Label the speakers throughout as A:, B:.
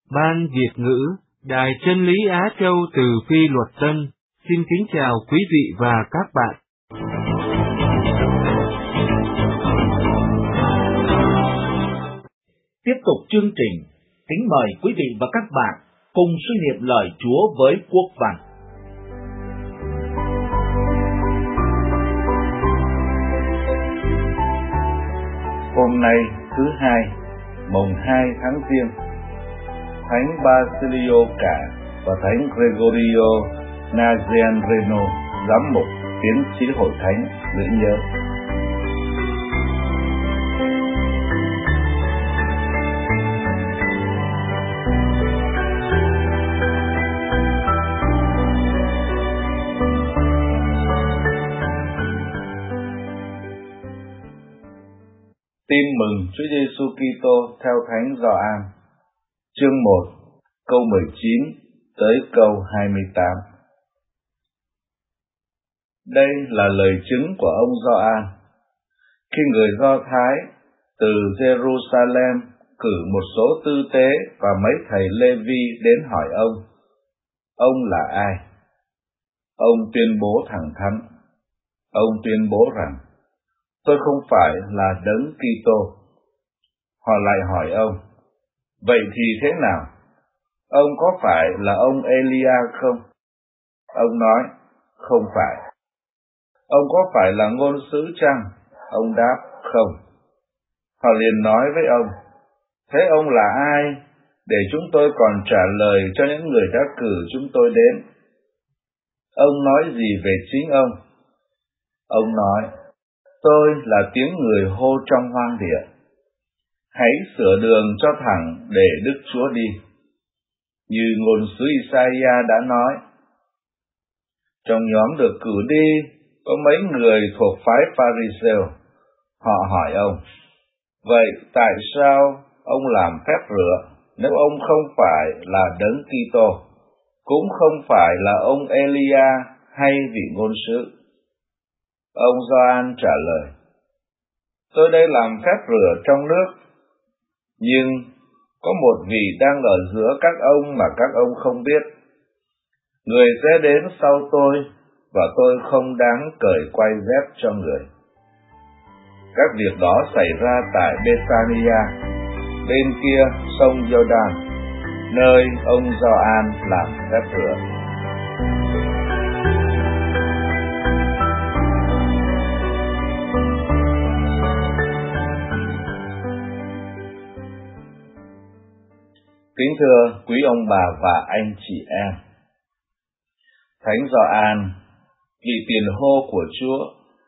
A: Ban Việt ngữ, Đài Chân lý Á Châu từ Phi Luật Tân, xin kính chào quý vị và các bạn.
B: Tiếp tục chương trình, kính mời quý vị và các bạn cùng suy niệm lời Chúa với quốc văn.
C: Hôm nay thứ Hai, mùng 2 tháng Giêng, Thánh Basilio Cả và Thánh Gregorio Nazianzeno, giám mục, tiến sĩ hội thánh giữ nhớ. Tin mừng Chúa Giêsu Kitô theo Thánh Gioan, chương 1, câu 19 tới câu 28. Đây là lời chứng của ông Gioan. Khi người Do Thái từ Jerusalem cử một số tư tế và mấy thầy Lê-vi đến hỏi ông là ai? Ông tuyên bố thẳng thắn. Ông tuyên bố rằng, tôi không phải là Đấng Kitô. Họ lại hỏi ông, vậy thì thế nào? Ông có phải là ông Elia không? Ông nói, không phải. Ông có phải là ngôn sứ chăng? Ông đáp, không. Họ liền nói với ông, thế ông là ai, để chúng tôi còn trả lời cho những người đã cử chúng tôi đến? Ông nói gì về chính ông? Ông nói, tôi là tiếng người hô trong hoang địa. Hãy sửa đường cho thẳng để Đức Chúa đi. Như ngôn sứ Isaiah đã nói, trong nhóm được cử đi có mấy người thuộc phái Pharisêu. Họ hỏi ông, vậy tại sao ông làm phép rửa nếu ông không phải là Đấng Kitô, cũng không phải là ông Elia hay vị ngôn sứ? Ông Gioan trả lời, tôi đây làm phép rửa trong nước, nhưng có một vị đang ở giữa các ông mà các ông không biết. Người sẽ đến sau tôi, và tôi không đáng cởi quai dép cho người. Các việc đó xảy ra tại Bethania, bên kia sông Giô-đan, nơi ông Gioan làm phép rửa. Kính thưa quý ông bà và anh chị em, Thánh Gioan, vị tiền hô của Chúa,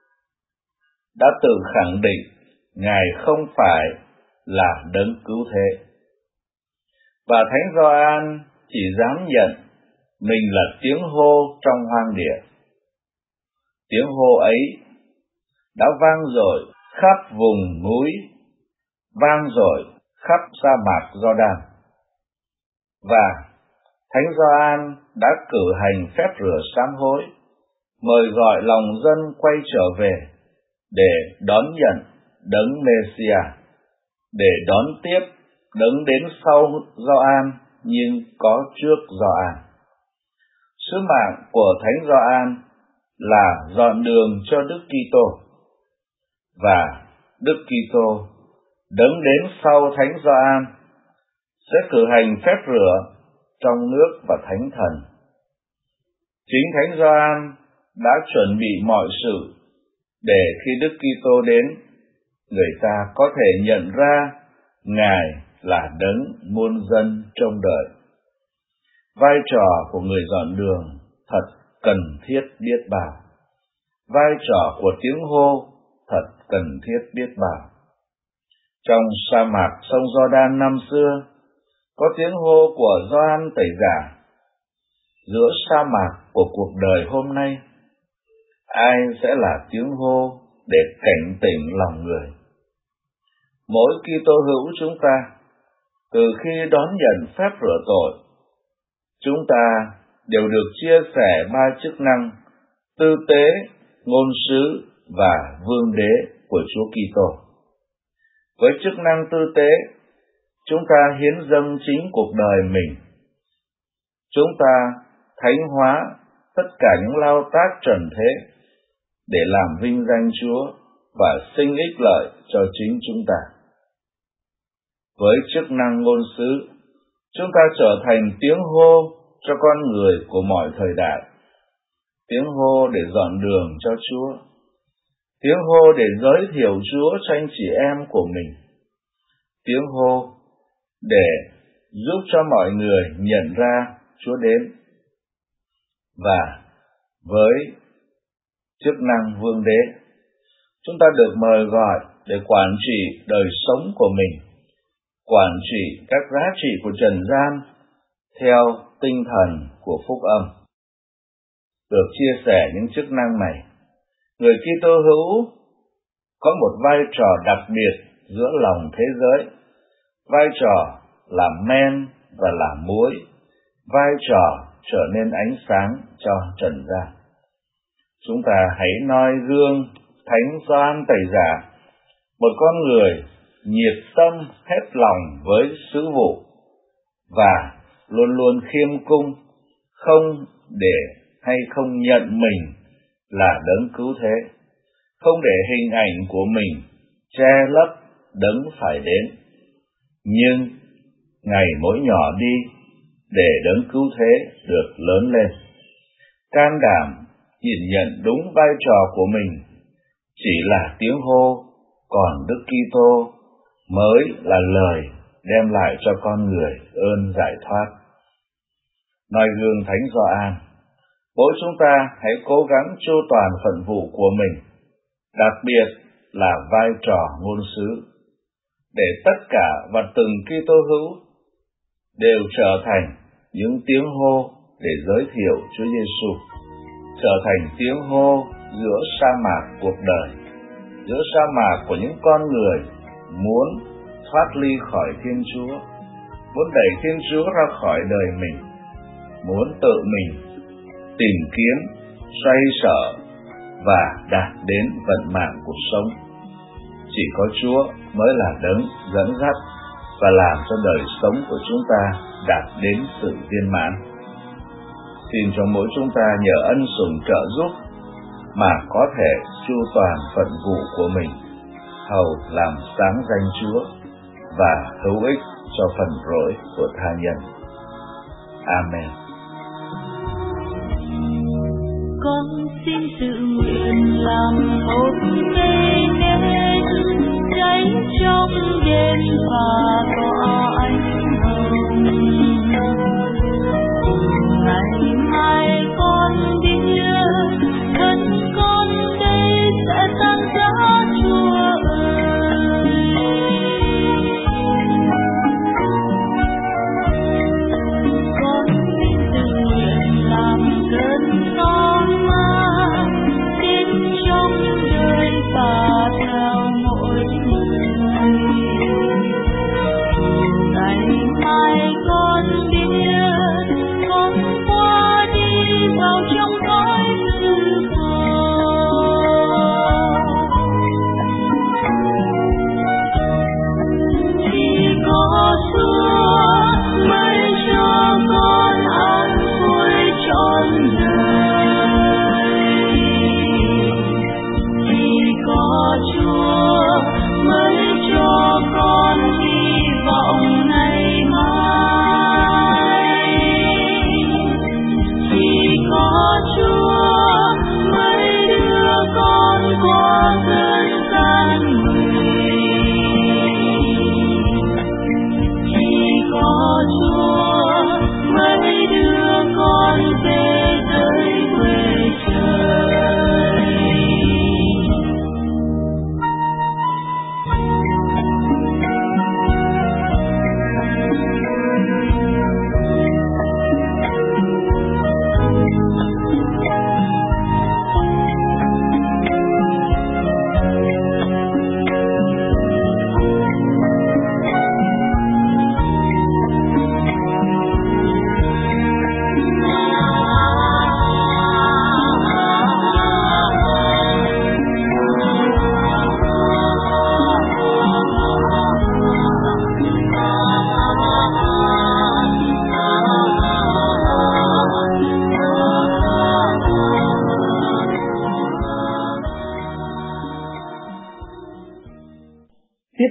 C: đã tự khẳng định Ngài không phải là Đấng cứu thế. Và Thánh Gioan chỉ dám nhận mình là tiếng hô trong hoang địa. Tiếng hô ấy đã vang dội khắp vùng núi, vang dội khắp sa mạc Giô-đan. Và Thánh Gioan đã cử hành phép rửa sám hối, mời gọi lòng dân quay trở về để đón nhận Đấng Mê-si-a, để đón tiếp Đấng đến sau Gioan nhưng có trước Gioan. Sứ mạng của Thánh Gioan là dọn đường cho Đức Kitô, và Đức Kitô, Đấng đến sau Thánh Gioan, sẽ cử hành phép rửa trong nước và Thánh Thần. Chính Thánh Gioan đã chuẩn bị mọi sự để khi Đức Kitô đến, người ta có thể nhận ra Ngài là Đấng muôn dân trông đợi. Vai trò của người dọn đường thật cần thiết biết bao. Vai trò của tiếng hô thật cần thiết biết bao. Trong sa mạc sông Giô-đan năm xưa, có tiếng hô của Gioan Tẩy Giả. Giữa sa mạc của cuộc đời hôm nay, ai sẽ là tiếng hô để cảnh tỉnh lòng người? Mỗi Kitô hữu chúng ta, từ khi đón nhận phép rửa tội, chúng ta đều được chia sẻ ba chức năng tư tế, ngôn sứ và vương đế của Chúa Kitô. Với chức năng tư tế, chúng ta hiến dâng chính cuộc đời mình. Chúng ta thánh hóa tất cả những lao tác trần thế để làm vinh danh Chúa và sinh ích lợi cho chính chúng ta. Với chức năng ngôn sứ, chúng ta trở thành tiếng hô cho con người của mọi thời đại, tiếng hô để dọn đường cho Chúa, tiếng hô để giới thiệu Chúa cho anh chị em của mình, tiếng hô để giúp cho mọi người nhận ra Chúa đến. Và với chức năng vương đế, chúng ta được mời gọi để quản trị đời sống của mình, quản trị các giá trị của trần gian theo tinh thần của phúc âm. Được chia sẻ những chức năng này, người Kitô hữu có một vai trò đặc biệt giữa lòng thế giới, vai trò làm men và làm muối, vai trò trở nên ánh sáng cho trần gian. Chúng ta hãy noi gương Thánh Gioan Tẩy Giả, một con người nhiệt tâm hết lòng với sứ vụ và luôn luôn khiêm cung, không để hay không nhận mình là đấng cứu thế, không để hình ảnh của mình che lấp đấng phải đến, nhưng ngày mỗi nhỏ đi để đấng cứu thế được lớn lên. Can đảm nhìn nhận đúng vai trò của mình chỉ là tiếng hô, còn Đức Kitô mới là lời đem lại cho con người ơn giải thoát. Noi gương Thánh Gioan, mỗi chúng ta hãy cố gắng chu toàn phận vụ của mình, đặc biệt là vai trò ngôn sứ, để tất cả và từng Kitô hữu đều trở thành những tiếng hô để giới thiệu Chúa Giêsu, trở thành tiếng hô giữa sa mạc cuộc đời, giữa sa mạc của những con người muốn thoát ly khỏi Thiên Chúa, muốn đẩy Thiên Chúa ra khỏi đời mình, muốn tự mình tìm kiếm, xoay sở và đạt đến vận mạng cuộc sống. Chỉ có Chúa mới là đấng dẫn dắt và làm cho đời sống của chúng ta đạt đến sự viên mãn. Xin cho mỗi chúng ta nhờ ân sủng trợ giúp mà có thể chu toàn phận vụ của mình, hầu làm sáng danh Chúa và hữu ích cho phần rỗi của tha nhân. Amen.
D: Con xin tự nguyện làm tốt nên tránh trong đêm và tỏa ánh hồng. Ngày mai con biết thân con đây sẽ tan rã Chúa ơi. Con xin tự nguyện làm cơn gió mát đến trong đời và theo mỗi người. Ngày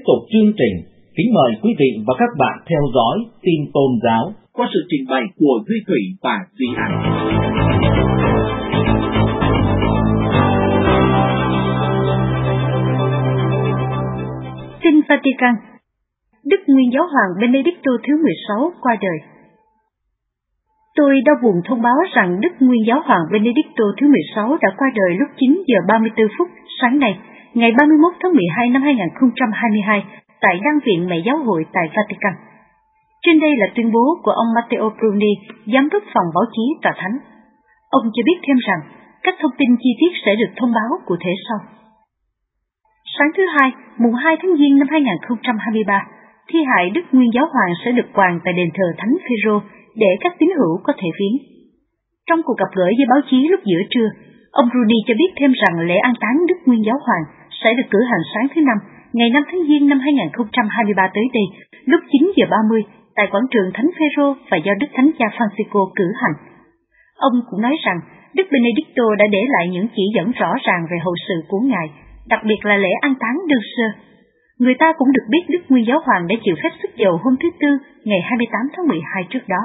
B: tục chương trình, kính mời quý vị và các bạn theo dõi tin tôn giáo qua sự trình bày của Duy Thủy và Duy An.
E: Tin Vatican. Đức Nguyên Giáo hoàng Benedicto thứ 16 qua đời. Tôi đau buồn thông báo rằng Đức Nguyên Giáo hoàng Benedicto thứ 16 đã qua đời lúc 9 giờ 34 phút sáng nay, ngày 31 tháng 12 năm 2022, tại Đan viện Mẹ Giáo hội tại Vatican. Trên đây là tuyên bố của ông Matteo Bruni, giám đốc phòng báo chí tòa thánh. Ông cho biết thêm rằng các thông tin chi tiết sẽ được thông báo cụ thể sau. Sáng thứ Hai, mùng 2 tháng Giêng năm 2023, thi hài Đức Nguyên Giáo hoàng sẽ được quàng tại đền thờ Thánh Phêrô để các tín hữu có thể viếng. Trong cuộc gặp gỡ với báo chí lúc giữa trưa, ông Bruni cho biết thêm rằng lễ an táng Đức Nguyên Giáo hoàng sẽ được cử hành sáng thứ Năm, ngày 5 tháng Giêng năm 2023 tới đây, lúc 9 giờ 30 tại quảng trường Thánh Phêrô và do Đức Thánh Cha Francisco cử hành. Ông cũng nói rằng Đức Benedicto đã để lại những chỉ dẫn rõ ràng về hậu sự của Ngài, đặc biệt là lễ an táng đơn sơ. Người ta cũng được biết Đức Nguyên Giáo hoàng đã chịu phép sức dầu hôm thứ Tư, ngày 28 tháng 12 trước đó.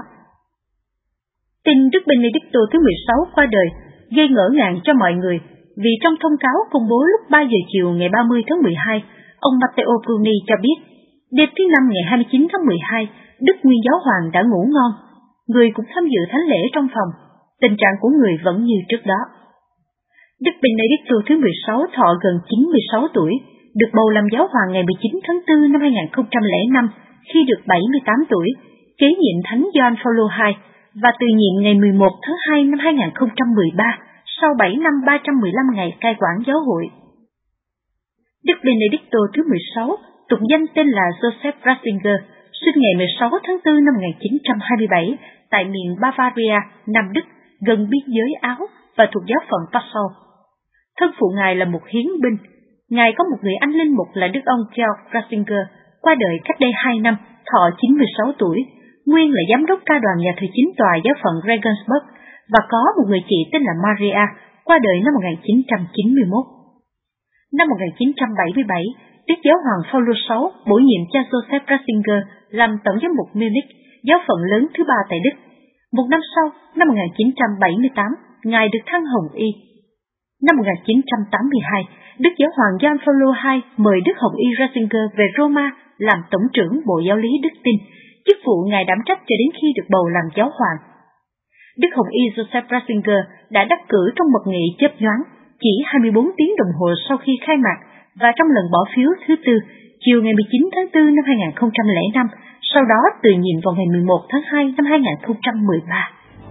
E: Tin Đức Benedicto thứ 16 qua đời gây ngỡ ngàng cho mọi người, vì trong thông cáo công bố lúc 3 giờ chiều ngày 30 tháng 12, ông Matteo Bruni cho biết, đêm thứ Năm ngày 29 tháng 12, Đức Nguyên Giáo hoàng đã ngủ ngon. Người cũng tham dự thánh lễ trong phòng, tình trạng của người vẫn như trước đó. Đức Benedicto thứ 16 thọ gần 96 tuổi, được bầu làm giáo hoàng ngày 19 tháng 4 năm 2005 khi được 78 tuổi, kế nhiệm Thánh Gioan Phaolô II và từ nhiệm ngày 11 tháng 2 năm 2013 sau 7 năm 315 ngày cai quản giáo hội. Đức Benedicto thứ 16, tục danh tên là Joseph Ratzinger, sinh ngày 16 tháng 4 năm 1927 tại miền Bavaria, Nam Đức, gần biên giới Áo và thuộc giáo phận Passau. Thân phụ Ngài là một hiến binh. Ngài có một người anh linh mục là Đức ông Georg Ratzinger, qua đời cách đây 2 năm, thọ 96 tuổi, nguyên là giám đốc ca đoàn nhà thờ chính tòa giáo phận Regensburg, và có một người chị tên là Maria, qua đời năm 1991. Năm 1977, Đức Giáo hoàng Phaolô VI bổ nhiệm cha Joseph Ratzinger làm tổng giám mục Munich, giáo phận lớn thứ 3 tại Đức. Một năm sau, năm 1978, Ngài được thăng hồng y. Năm 1982, Đức Giáo hoàng Gioan Phaolô II mời Đức Hồng y Ratzinger về Roma làm tổng trưởng Bộ Giáo lý Đức Tin, chức vụ Ngài đảm trách cho đến khi được bầu làm giáo hoàng. Đức Hồng y Joseph Ratzinger đã đắc cử trong mật nghị chớp nhoáng, chỉ 24 tiếng đồng hồ sau khi khai mạc và trong lần bỏ phiếu thứ Tư, chiều ngày 19 tháng 4 năm 2005, sau đó từ nhiệm vào ngày 11 tháng 2 năm 2013.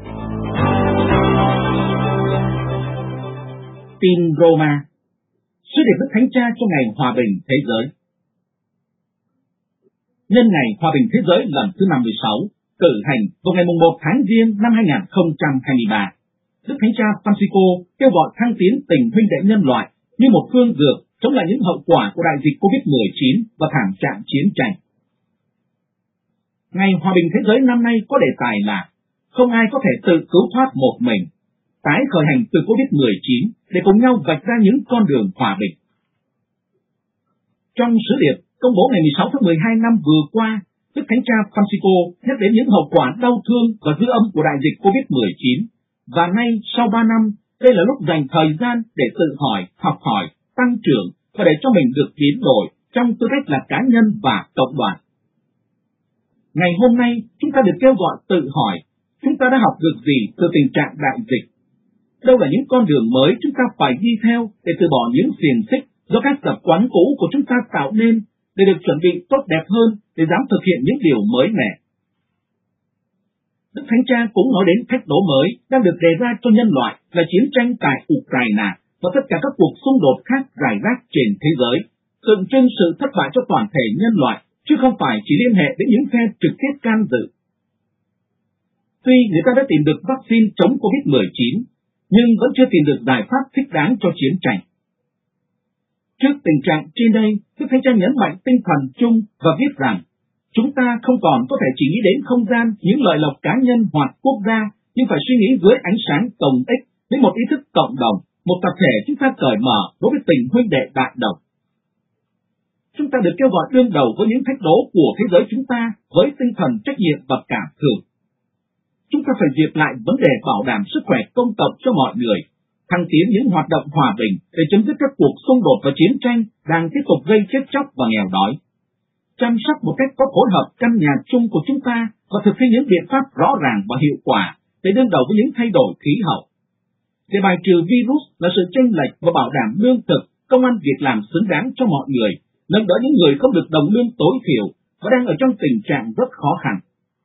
B: Tin Roma. Sứ điệp Đức Thánh Cha cho Ngày Hòa bình Thế giới. Nhân Ngày Hòa bình Thế giới lần thứ 56, cử hành vào ngày 1 tháng Giêng năm 2023, Đức Thánh Cha Francisco kêu gọi thăng tiến tình huynh đệ nhân loại như một phương dược chống lại những hậu quả của đại dịch COVID-19 và thảm trạng chiến tranh. Ngày Hòa bình Thế giới năm nay có đề tài là không ai có thể tự cứu thoát một mình, tái khởi hành từ COVID-19 để cùng nhau vạch ra những con đường hòa bình. Trong sứ điệp công bố ngày 16 tháng 12 năm vừa qua, Đức Thánh Cha Francisco nhắc đến những hậu quả đau thương và dư âm của đại dịch COVID-19, và nay sau 3 năm, đây là lúc dành thời gian để tự hỏi, học hỏi, tăng trưởng và để cho mình được biến đổi trong tư cách là cá nhân và cộng đoàn. Ngày hôm nay, chúng ta được kêu gọi tự hỏi, chúng ta đã học được gì từ tình trạng đại dịch? Đâu là những con đường mới chúng ta phải đi theo để từ bỏ những xiềng xích do các tập quán cũ của chúng ta tạo nên, để được chuẩn bị tốt đẹp hơn để dám thực hiện những điều mới mẻ. Đức Thánh Cha cũng nói đến thách đố mới đang được đề ra cho nhân loại là chiến tranh tại Ukraine và tất cả các cuộc xung đột khác rải rác trên thế giới, tượng trưng sự thất bại cho toàn thể nhân loại, chứ không phải chỉ liên hệ đến những phe trực tiếp can dự. Tuy người ta đã tìm được vaccine chống COVID-19, nhưng vẫn chưa tìm được giải pháp thích đáng cho chiến tranh. Trước tình trạng trên đây, Đức Thánh Cha nhấn mạnh tinh thần chung và viết rằng, chúng ta không còn có thể chỉ nghĩ đến không gian, những lợi lộc cá nhân hoặc quốc gia, nhưng phải suy nghĩ dưới ánh sáng cộng ích, với một ý thức cộng đồng, một tập thể chúng ta cởi mở đối với tình huynh đệ đại đồng. chúng ta được kêu gọi đương đầu với những thách đố của thế giới chúng ta với tinh thần trách nhiệm và cảm thương. Chúng ta phải duyệt lại vấn đề bảo đảm sức khỏe công cộng cho mọi người, thăng tiến những hoạt động hòa bình để chấm dứt các cuộc xung đột và chiến tranh đang tiếp tục gây chết chóc và nghèo đói, chăm sóc một cách có phối hợp căn nhà chung của chúng ta và thực thi những biện pháp rõ ràng và hiệu quả để đương đầu với những thay đổi khí hậu. Để bài trừ virus là sự chênh lệch và bảo đảm lương thực, công ăn việc làm xứng đáng cho mọi người, nâng đỡ những người không được đồng lương tối thiểu và đang ở trong tình trạng rất khó khăn.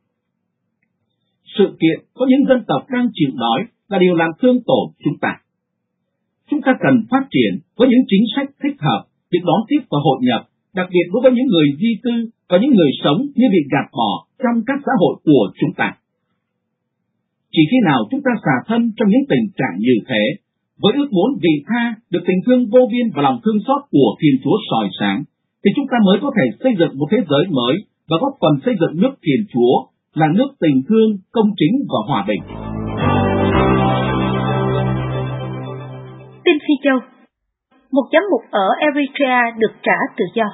B: Sự kiện có những dân tộc đang chịu đói là điều làm thương tổn chúng ta. Chúng ta cần phát triển với những chính sách thích hợp, việc đón tiếp và hội nhập, đặc biệt đối với những người di cư và những người sống như bị gạt bỏ trong các xã hội của chúng ta. Chỉ khi nào chúng ta xả thân trong những tình trạng như thế, với ước muốn vị tha, được tình thương vô biên và lòng thương xót của Thiên Chúa soi sáng, thì chúng ta mới có thể xây dựng một thế giới mới và góp phần xây dựng nước Thiên Chúa là nước tình thương, công chính và hòa bình.
E: Tin Phi Châu. Một giám mục ở Eritrea được trả tự do.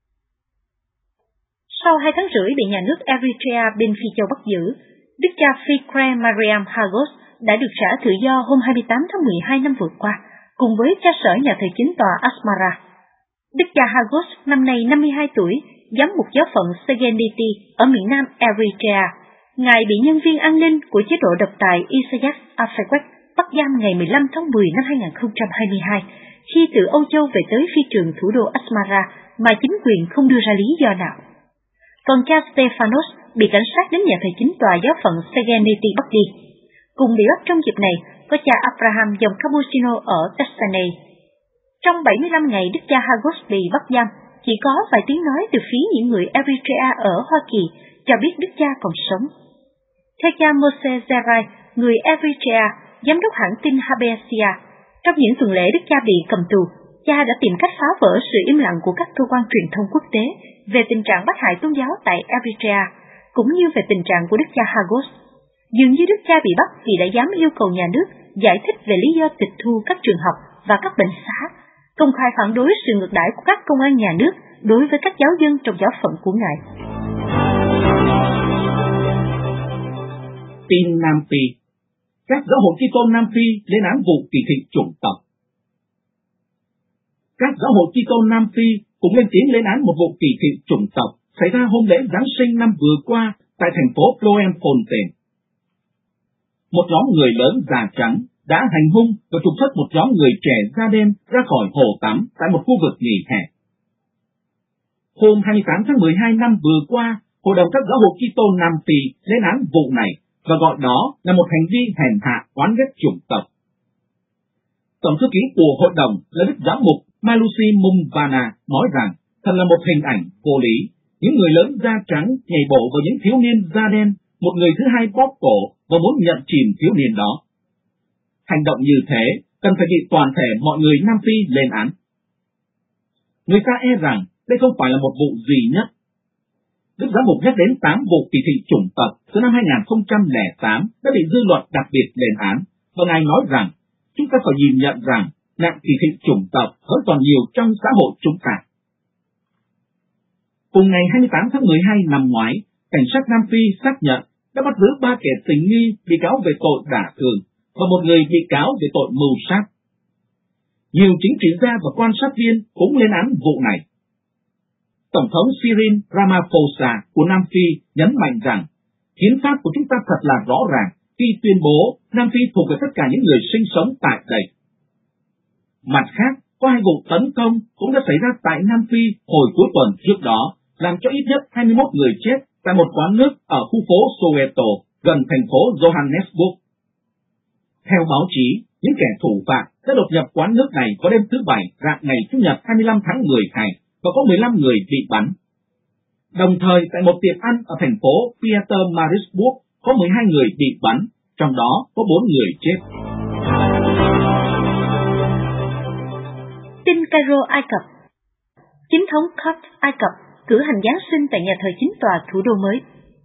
E: Sau 2 tháng rưỡi bị nhà nước Eritrea bên Phi Châu bắt giữ, Đức cha Fikre Mariam Hagos đã được trả tự do hôm 28 tháng 12 năm vừa qua, cùng với cha sở nhà thờ chính tòa Asmara. Đức cha Hagos năm nay 52 tuổi, giám mục giáo phận Segeneti ở miền nam Eritrea. Ngài bị nhân viên an ninh của chế độ độc tài Isaias Afewerki bắt giam ngày 15 tháng 10 năm 2022 khi từ Âu Châu về tới phi trường thủ đô Asmara mà chính quyền không đưa ra lý do nào. Còn cha Stefanos bị cảnh sát đến nhà thờ chính tòa giáo phận Segeneti bắt đi. Cùng bị bắt trong dịp này có cha Abraham dòng Cappuccino ở Thessaloniki. Trong 75 ngày Đức cha Hagos bị bắt giam, chỉ có vài tiếng nói từ phía những người Eritrea ở Hoa Kỳ cho biết Đức cha còn sống. Theo cha Moshe Zerai, người Eritrea, giám đốc hãng tin Habeasia, trong những tuần lễ Đức cha bị cầm tù, cha đã tìm cách phá vỡ sự im lặng của các cơ quan truyền thông quốc tế về tình trạng bắt hại tôn giáo tại Eritrea, cũng như về tình trạng của Đức cha Hagos. Dường như Đức cha bị bắt vì đã dám yêu cầu nhà nước giải thích về lý do tịch thu các trường học và các bệnh xá, công khai phản đối sự ngược đãi của các công an nhà nước đối với các giáo dân trong giáo phận của Ngài.
B: Tin Nam Phi. Các giáo hội Kitô Nam Phi lên án vụ kỳ thị chủng tộc. Các giáo hội Kitô Nam Phi cũng lên tiếng lên án một vụ kỳ thị chủng tộc xảy ra hôm lễ Giáng sinh năm vừa qua tại thành phố Bloemfontein. Một nhóm người lớn da trắng đã hành hung và trục xuất một nhóm người trẻ da đen ra khỏi hồ tắm tại một khu vực nghỉ hè. Hôm 28 tháng 12 năm vừa qua, Hội đồng các giáo hội Kitô Nam Phi lên án vụ này và gọi đó là một hành vi hèn hạ oán ghét chủng tộc. Tổng thư ký của hội đồng là Đức Giám mục Malusi Mumvana nói rằng thật là một hình ảnh vô lý. Những người lớn da trắng nhảy bộ vào những thiếu niên da đen, một người thứ hai bóp cổ và muốn nhận chìm thiếu niên đó. Hành động như thế cần phải bị toàn thể mọi người Nam Phi lên án. Người ta e rằng đây không phải là một vụ duy nhất. Đức Giám mục nhắc đến 8 vụ kỳ thị chủng tộc từ năm 2008 đã bị dư luận đặc biệt lên án, và Ngài nói rằng chúng ta phải nhìn nhận rằng nạn kỳ thị chủng tộc vẫn còn nhiều trong xã hội chúng ta. Cùng ngày 28 tháng 12 năm ngoái, cảnh sát Nam Phi xác nhận đã bắt giữ 3 kẻ tình nghi bị cáo về tội đả thương và một người bị cáo về tội mưu sát. Nhiều chính trị gia và quan sát viên cũng lên án vụ này. Tổng thống Cyril Ramaphosa của Nam Phi nhấn mạnh rằng hiến pháp của chúng ta thật là rõ ràng khi tuyên bố Nam Phi thuộc về tất cả những người sinh sống tại đây. Mặt khác, có 2 vụ tấn công cũng đã xảy ra tại Nam Phi hồi cuối tuần trước đó, làm cho ít nhất 21 người chết tại một quán nước ở khu phố Soweto, gần thành phố Johannesburg. Theo báo chí, những kẻ thủ phạm đã đột nhập quán nước này vào đêm thứ Bảy rạng ngày Chủ nhật 25 tháng 12 và có 15 người bị bắn. Đồng thời, tại một tiệm ăn ở thành phố Pietermaritzburg có 12 người bị bắn, trong đó có 4 người chết.
E: Tin Cairo, Ai Cập. Chính thống Copts Ai Cập cử hành Giáng sinh tại nhà thờ chính tòa thủ đô mới.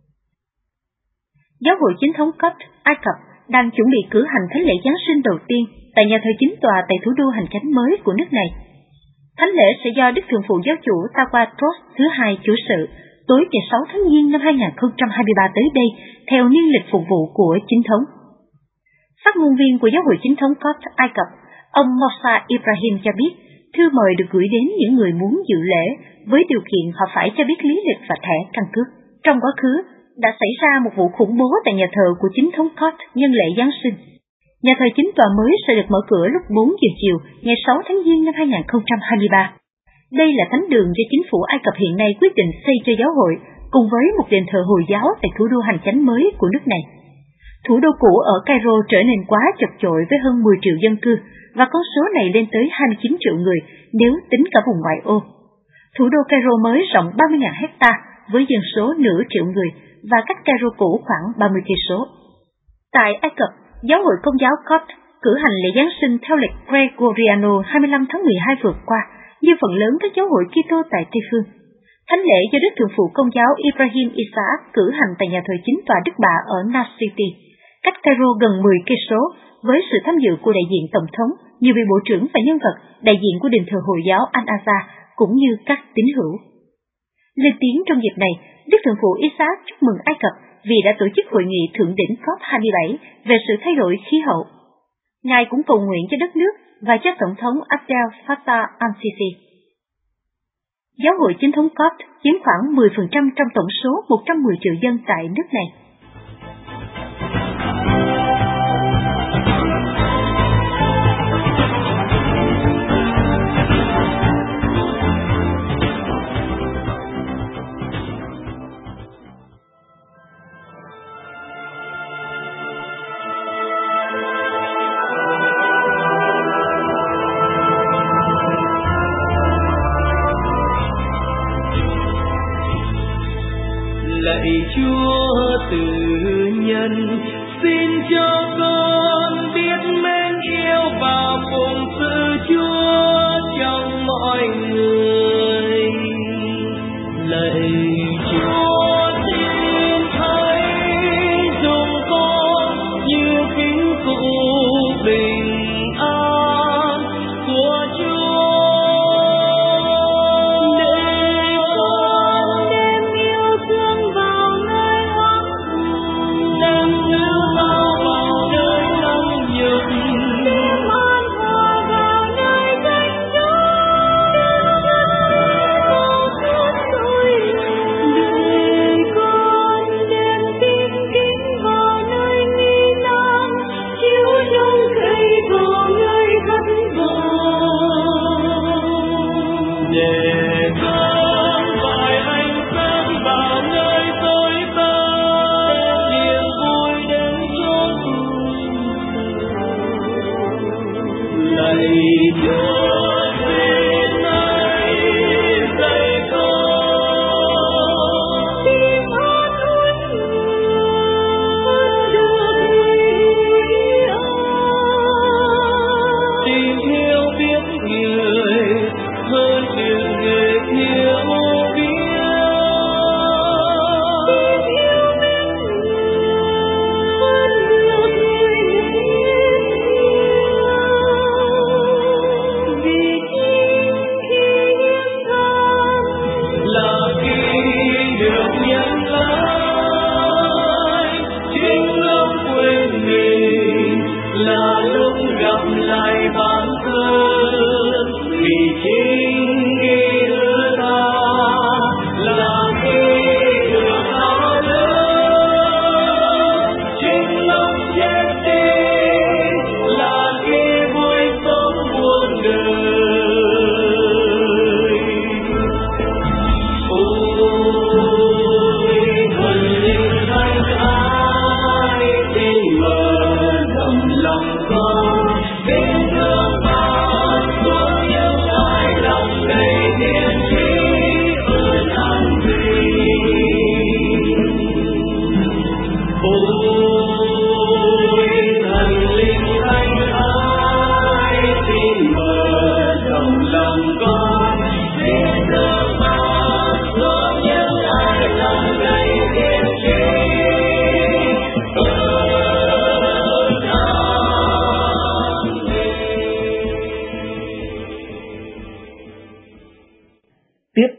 E: Giáo hội chính thống Copts Ai Cập đang chuẩn bị cử hành thánh lễ Giáng sinh đầu tiên tại nhà thờ chính tòa tại thủ đô hành chánh mới của nước này. Thánh lễ sẽ do Đức Thượng phụ Giáo chủ Tawatos thứ hai chủ sự tối ngày 6 tháng Giêng năm 2023 tới đây theo niên lịch phục vụ của chính thống. Phát ngôn viên của Giáo hội chính thống Copts Ai Cập, ông Moussa Ibrahim cho biết, thư mời được gửi đến những người muốn dự lễ với điều kiện họ phải cho biết lý lịch và thẻ căn cước. Trong quá khứ, đã xảy ra một vụ khủng bố tại nhà thờ của chính thống Copts nhân lễ Giáng sinh. Nhà thờ chính tòa mới sẽ được mở cửa lúc 4 giờ chiều ngày 6 tháng Giêng năm 2023. Đây là thánh đường do chính phủ Ai Cập hiện nay quyết định xây cho giáo hội, cùng với một đền thờ Hồi giáo tại thủ đô hành chánh mới của nước này. Thủ đô cũ ở Cairo trở nên quá chật chội với hơn 10 triệu dân cư, và con số này lên tới 29 triệu người nếu tính cả vùng ngoại ô. Thủ đô Cairo mới rộng 30.000 hecta với dân số nửa triệu người và cách Cairo cũ khoảng 30 cây số. Tại Ai Cập, Giáo hội Công giáo Copts cử hành lễ Giáng sinh theo lịch Gregoriano 25 tháng 12 vừa qua, như phần lớn các giáo hội Kitô tại Tây phương. Thánh lễ do Đức Thượng phụ Công giáo Ibrahim Isaac cử hành tại nhà thờ chính tòa Đức Bà ở Nas City, cách Cairo gần 10 cây số, với sự tham dự của đại diện tổng thống, nhiều vị bộ trưởng và nhân vật đại diện của đền thờ Hồi giáo Al-Aqsa cũng như các tín hữu. Lên tiếng trong dịp này, Đức Thượng phụ Isaac chúc mừng Ai Cập vì đã tổ chức hội nghị thượng đỉnh COP27 về sự thay đổi khí hậu. Ngài cũng cầu nguyện cho đất nước và cho Tổng thống Abdel Fattah al-Sisi. Giáo hội chính thống Copts chiếm khoảng 10% trong tổng số 110 triệu dân tại nước này.
D: Lạy Chúa từ nhân, xin cho con biết mến yêu và phụng sự Chúa trong mọi người. Lạy Chúa xin thấy dùng con như kính cụ bình an của Chúa.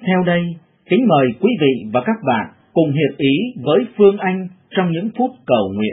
B: Theo đây, kính mời quý vị và các bạn cùng hiệp ý với Phương Anh trong những phút cầu nguyện.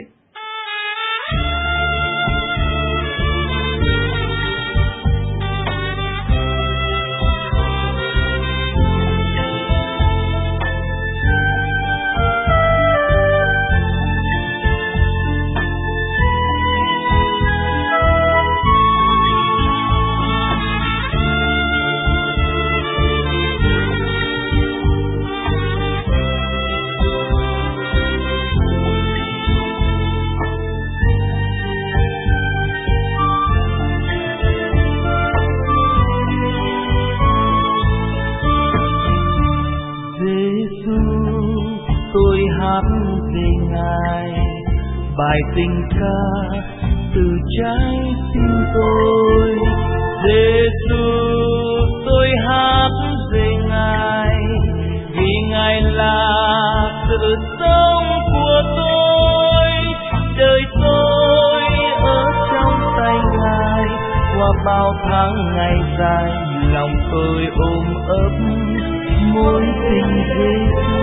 D: Bài tình ca từ trái tim tôi, Giêsu tôi hát về Ngài, vì Ngài là sự sống của tôi. Đời tôi ở trong tay Ngài, qua bao tháng ngày dài, lòng tôi ôm ấp mối tình Giêsu.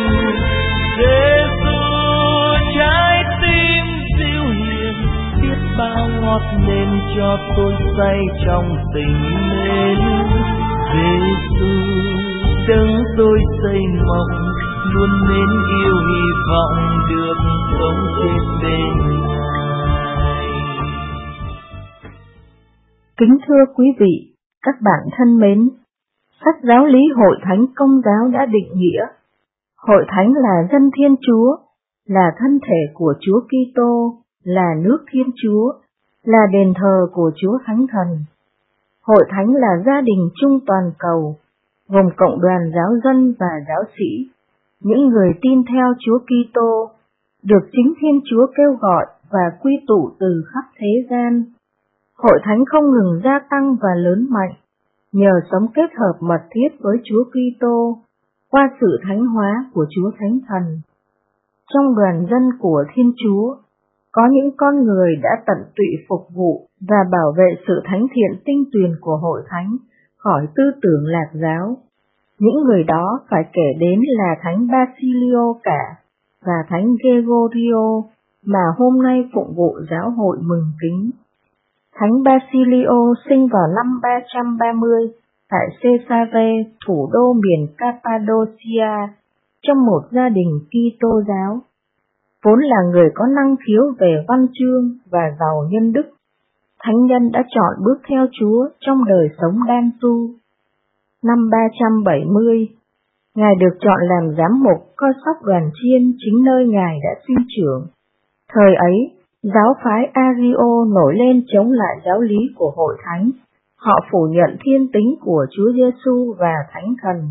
D: Trái tim dịu hiền biết bao ngọt nên cho tôi say trong tình mến. Giêsu đấng tôi xây mộng, luôn mến yêu hy vọng được sống chết bên Ngài.
E: Kính thưa quý vị, các bạn thân mến, sách giáo lý Hội Thánh Công giáo đã định nghĩa Hội Thánh là dân Thiên Chúa, là thân thể của Chúa Kitô, là nước Thiên Chúa, là đền thờ của Chúa Thánh Thần. Hội Thánh là gia đình chung toàn cầu, gồm cộng đoàn giáo dân và giáo sĩ, những người tin theo Chúa Kitô, được chính Thiên Chúa kêu gọi và quy tụ từ khắp thế gian. Hội Thánh không ngừng gia tăng và lớn mạnh, nhờ sống kết hợp mật thiết với Chúa Kitô, qua sự thánh hóa của Chúa Thánh Thần. Trong đoàn dân của Thiên Chúa, có những con người đã tận tụy phục vụ và bảo vệ sự thánh thiện tinh tuyền của Hội Thánh khỏi tư tưởng lạc giáo. Những người đó phải kể đến là Thánh Basilio cả và Thánh Gregorio mà hôm nay phụng vụ giáo hội mừng kính. Thánh Basilio sinh vào năm 330 tại Caesarea, thủ đô miền Cappadocia, trong một gia đình Kitô giáo. Vốn là người có năng khiếu về văn chương và giàu nhân đức, thánh nhân đã chọn bước theo Chúa trong đời sống đan tu. Năm 370, Ngài được chọn làm giám mục coi sóc đoàn chiên chính nơi Ngài đã sinh trưởng. Thời ấy, giáo phái Ario nổi lên chống lại giáo lý của Hội Thánh. Họ phủ nhận thiên tính của Chúa Giêsu và Thánh Thần.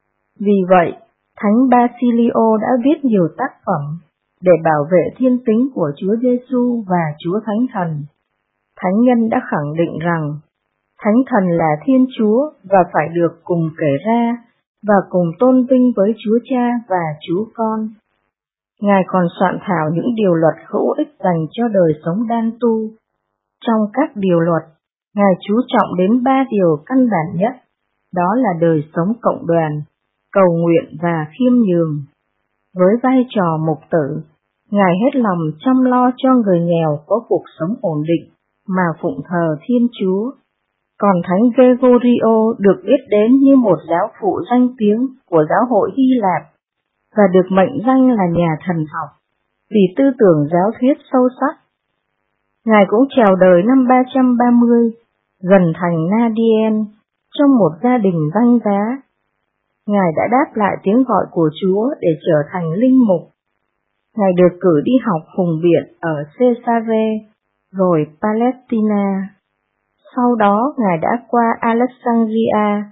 E: Vì vậy, Thánh Basilio đã viết nhiều tác phẩm để bảo vệ thiên tính của Chúa Giêsu và Chúa Thánh Thần. Thánh nhân đã khẳng định rằng Thánh Thần là Thiên Chúa và phải được cùng kể ra và cùng tôn vinh với Chúa Cha và Chúa Con. Ngài còn soạn thảo những điều luật hữu ích dành cho đời sống đan tu. Trong các điều luật, Ngài chú trọng đến 3 điều căn bản nhất, đó là đời sống cộng đoàn, cầu nguyện và khiêm nhường. Với vai trò mục tử, Ngài hết lòng chăm lo cho người nghèo có cuộc sống ổn định mà phụng thờ Thiên Chúa. Còn Thánh Gregorio được biết đến như một giáo phụ danh tiếng của giáo hội Hy Lạp và được mệnh danh là nhà thần học vì tư tưởng giáo thuyết sâu sắc. Ngài cũng chào đời năm 330 gần thành Nadien trong một gia đình danh giá. Ngài đã đáp lại tiếng gọi của Chúa để trở thành linh mục. Ngài được cử đi học hùng biện ở Caesarea, rồi Palestina. Sau đó Ngài đã qua Alexandria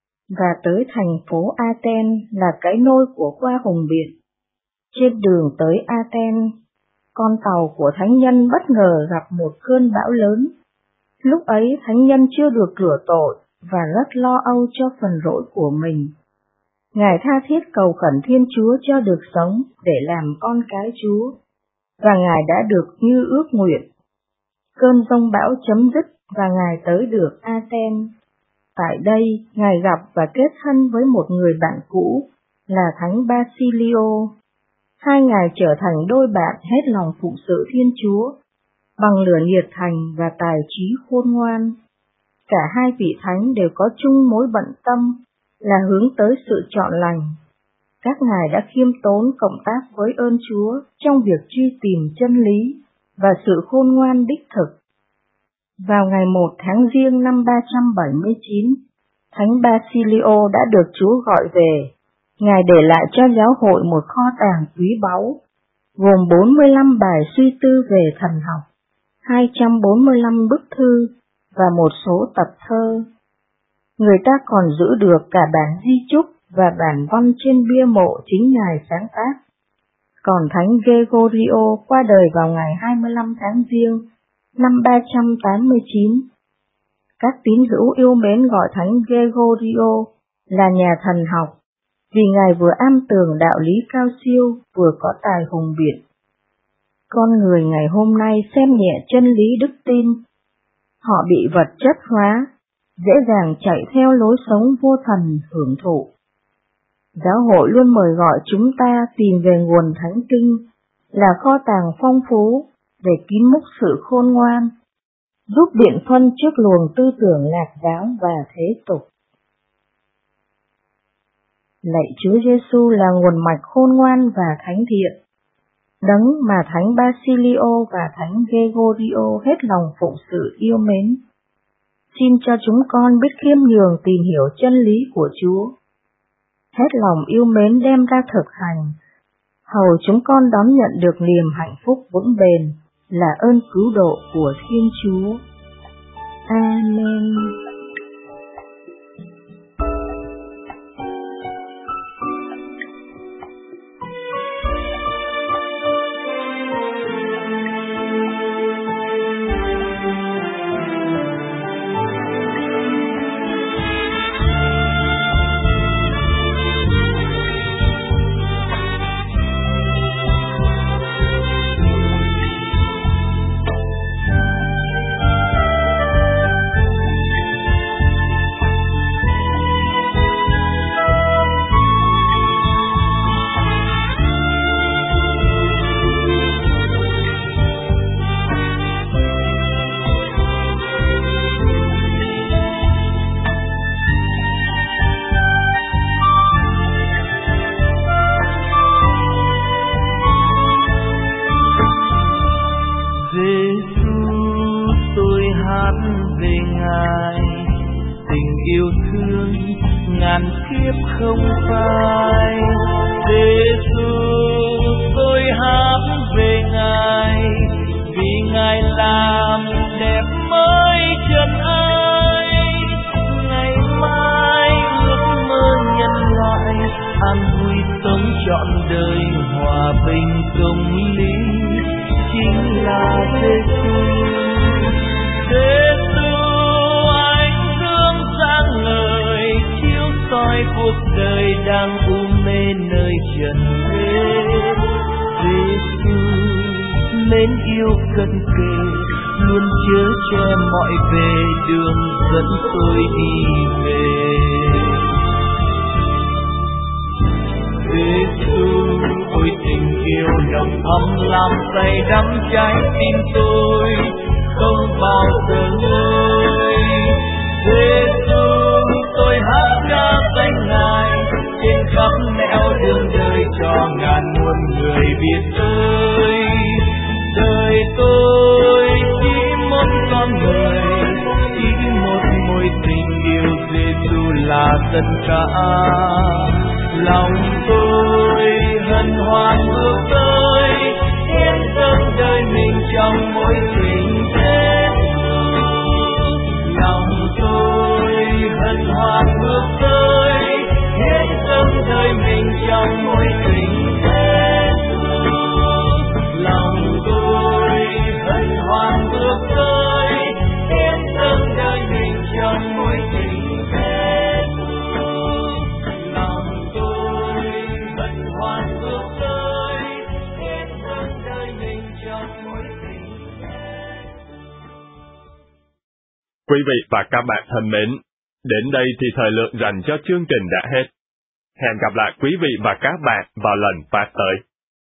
E: và tới thành phố Athens là cái nôi của qua hùng biện. Trên đường tới Athens, con tàu của thánh nhân bất ngờ gặp một cơn bão lớn. Lúc ấy thánh nhân chưa được rửa tội và rất lo âu cho phần lỗi của mình. Ngài tha thiết cầu khẩn Thiên Chúa cho được sống để làm con cái Chúa, và Ngài đã được như ước nguyện. Cơn giông bão chấm dứt và Ngài tới được Athens.
F: tại đây, Ngài gặp và kết thân với một người bạn cũ là Thánh Basilio. Hai Ngài trở thành đôi bạn hết lòng phụng sự Thiên Chúa, bằng lửa nhiệt thành và tài trí khôn ngoan. Cả hai vị Thánh đều có chung mối bận tâm là hướng tới sự trọn lành. Các Ngài đã khiêm tốn cộng tác với ơn Chúa trong việc truy tìm chân lý và sự khôn ngoan đích thực. Vào ngày 1 tháng Giêng năm 379, Thánh Basilio đã được Chúa gọi về. Ngài để lại cho giáo hội một kho tàng quý báu, gồm 45 bài suy tư về thần học, 245 bức thư và một số tập thơ. Người ta còn giữ được cả bản di chúc và bản văn trên bia mộ chính Ngài sáng tác. Còn Thánh Gregorio qua đời vào ngày 25 tháng Giêng năm 389. Các tín hữu yêu mến gọi Thánh Gregorio là nhà thần học, vì Ngài vừa am tường đạo lý cao siêu, vừa có tài hùng biện. Con người ngày hôm nay xem nhẹ chân lý đức tin. Họ bị vật chất hóa, dễ dàng chạy theo lối sống vô thần hưởng thụ. Giáo hội luôn mời gọi chúng ta tìm về nguồn thánh kinh, là kho tàng phong phú để kín múc sự khôn ngoan, giúp biện phân trước luồng tư tưởng lạc giáo và thế tục. Lạy Chúa Giêsu là nguồn mạch khôn ngoan và thánh thiện, đấng mà Thánh Basilio và Thánh Gregorio hết lòng phụng sự yêu mến. Xin cho chúng con biết khiêm nhường tìm hiểu chân lý của Chúa, hết lòng yêu mến đem ra thực hành, hầu chúng con đón nhận được niềm hạnh phúc vững bền là ơn cứu độ của Thiên Chúa. Amen.
D: Không phai, Giêsu tôi hát về Ngài, vì Ngài làm đẹp mới chân ai. Ngày mai ước mơ nhân loại an vui sống trọn đời, hòa bình công lý chính là Giêsu. Ánh dương sáng ngời chiếu soi cuộc đời đang u mê nơi trần thế. Giêsu mến yêu cận kề, luôn chở che mọi về đường dẫn tôi đi về. Giêsu ôi tình yêu nồng ấm làm say đắm trái tim tôi không bao giờ ngơi. Giêsu tôi hát ca danh Ngài trên khắp nẻo đường đời cho ngàn muôn người biết ơi. Đời tôi chỉ một con người, chỉ một mối tình yêu Giêsu là tất cả. Lòng tôi hân hoan bước tới, hiến dâng đời mình trong mối tình Giêsu. Lòng tôi hân hoan bước tới, hiến dâng đời mình trong mối tình Giêsu. Lòng tôi hân hoan bước tới, hiến dâng đời mình trong mối tình Giêsu. Lòng tôi hân hoan bước tới, hiến dâng đời mình trong mối tình Giêsu.
G: Quý vị và các bạn thân mến, Đến đây thì thời lượng dành cho chương trình đã hết. Hẹn gặp lại quý vị và các bạn vào lần phát tới.